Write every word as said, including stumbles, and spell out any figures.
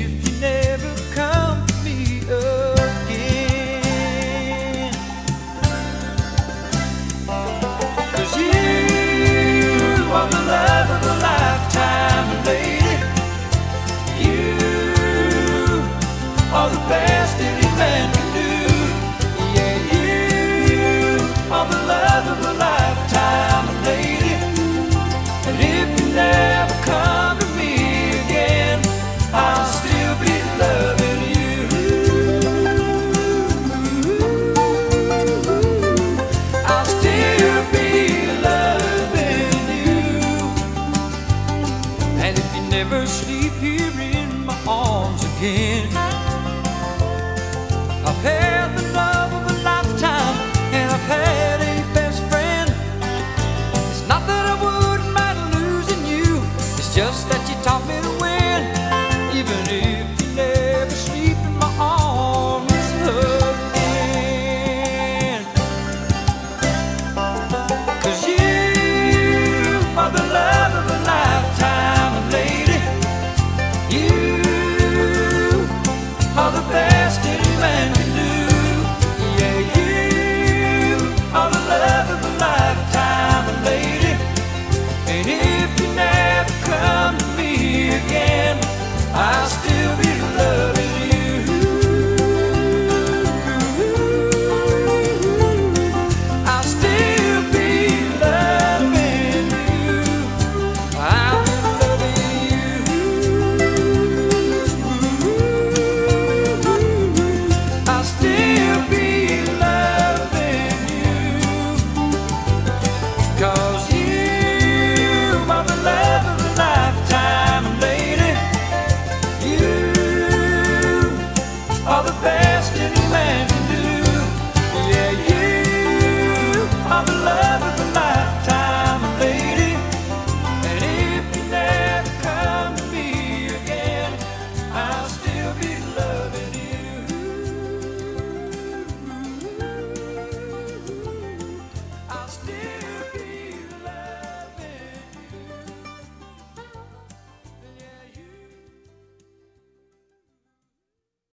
if you never come to me again. 'Cause you are the love of a lifetime, lady. You are the best any man can do. Yeah, you are the love of a lifetime, lady. And if you never come to me again, I'll still be loving you. I'll still be loving you. And if you never sleep here in my arms again,